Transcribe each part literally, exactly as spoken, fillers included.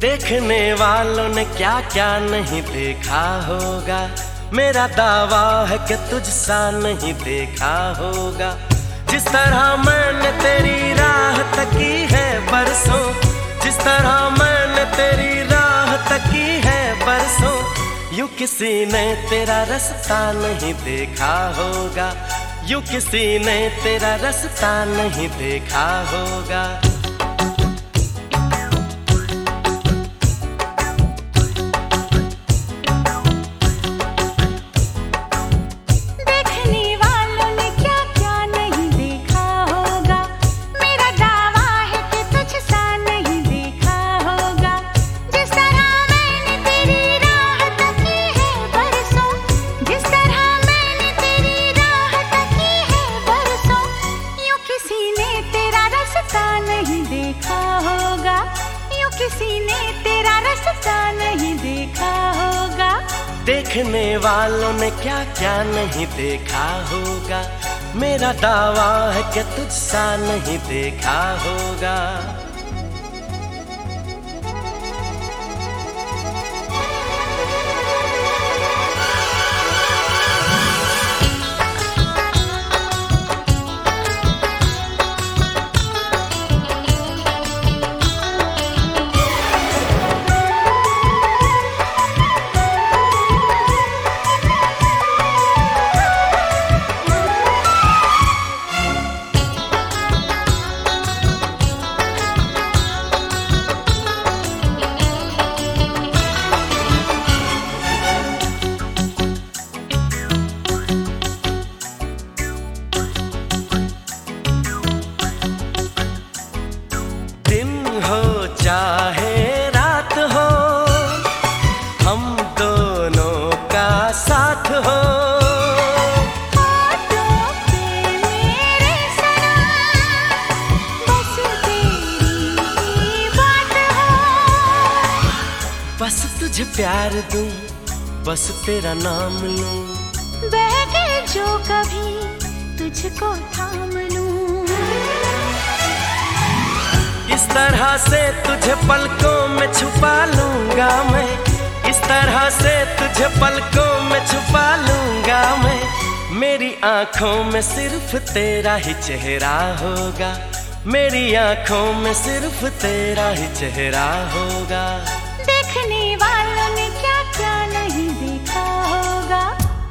देखने वालों ने क्या क्या नहीं देखा होगा। मेरा दावा है कि तुझसा नहीं देखा होगा। जिस तरह मैंने तेरी राह तकी है बरसों, जिस तरह मैंने तेरी राह तकी है बरसों, यूं किसी ने तेरा रास्ता नहीं देखा होगा। यूं किसी ने तेरा रास्ता नहीं देखा होगा। किसी ने तेरा रास्ता नहीं देखा होगा। देखने वालों ने क्या क्या नहीं देखा होगा। मेरा दावा है कि तुझसा नहीं देखा होगा। चाहे रात हो, हम दोनों का साथ हो। होठों पे मेरे सनम, बस तेरी बात हो। बस तुझे प्यार दूं, बस तेरा नाम लूं, बहके जो कभी तुझको थाम लूं। इस तरह से तुझे पलकों में छुपा लूंगा मैं, इस तरह से तुझे पलकों में छुपा लूंगा मैं। मेरी आंखों में सिर्फ तेरा ही चेहरा होगा, मेरी आंखों में सिर्फ तेरा ही चेहरा होगा। देखने वालों ने क्या क्या नहीं देखा होगा।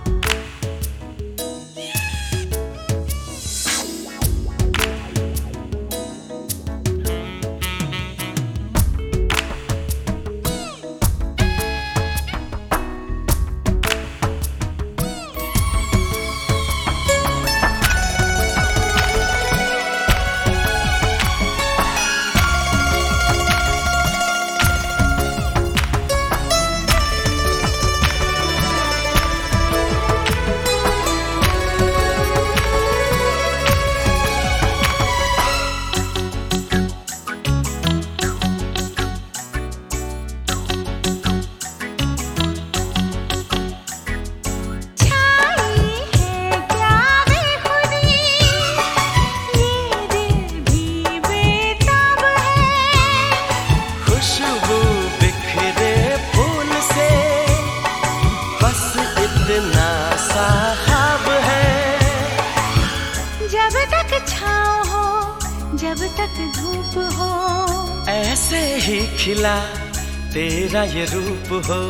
जब तक छाँव हो, जब तक धूप हो, ऐसे ही खिला तेरा ये रूप हो।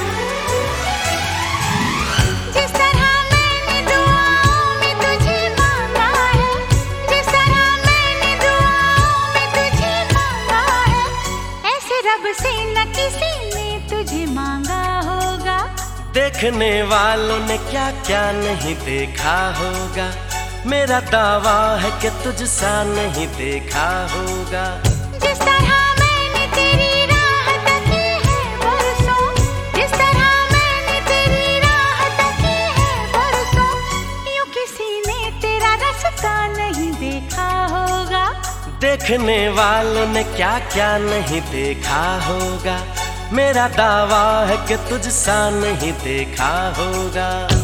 जिस तरह मैंने दुआओं में तुझे मांगा है, जिस तरह मैंने दुआओं में तुझे मांगा है, ऐसे रब से न किसी ने तुझे मांगा होगा। देखने वालों ने क्या क्या नहीं देखा होगा। मेरा दावा है कि तुझसा नहीं देखा होगा। जिस तरह मैंने तेरी राह तकी है बरसों, जिस तरह मैंने तेरी राह तकी है बरसों, यूं किसी ने तेरा रास्ता नहीं देखा होगा। देखने वालों ने क्या क्या नहीं देखा होगा। मेरा दावा है कि तुझसा नहीं देखा होगा।